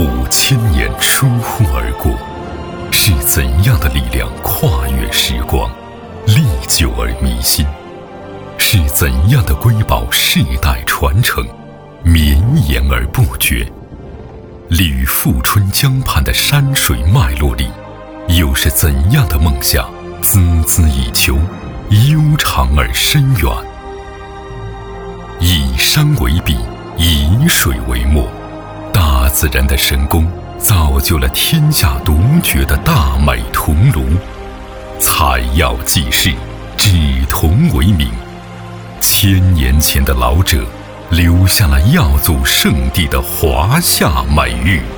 5000年疏忽而过，是怎样的力量跨越时光，历久而弥新？是怎样的瑰宝世代传承，绵延而不绝？立于富春江畔的山水脉络里，又是怎样的梦想孜孜以求，悠长而深远？以山为笔，以水为墨，大自然的神功造就了天下独绝的大美桐庐。采药济世，指铜为名。1000年前的老者留下了药祖圣地的华夏美誉。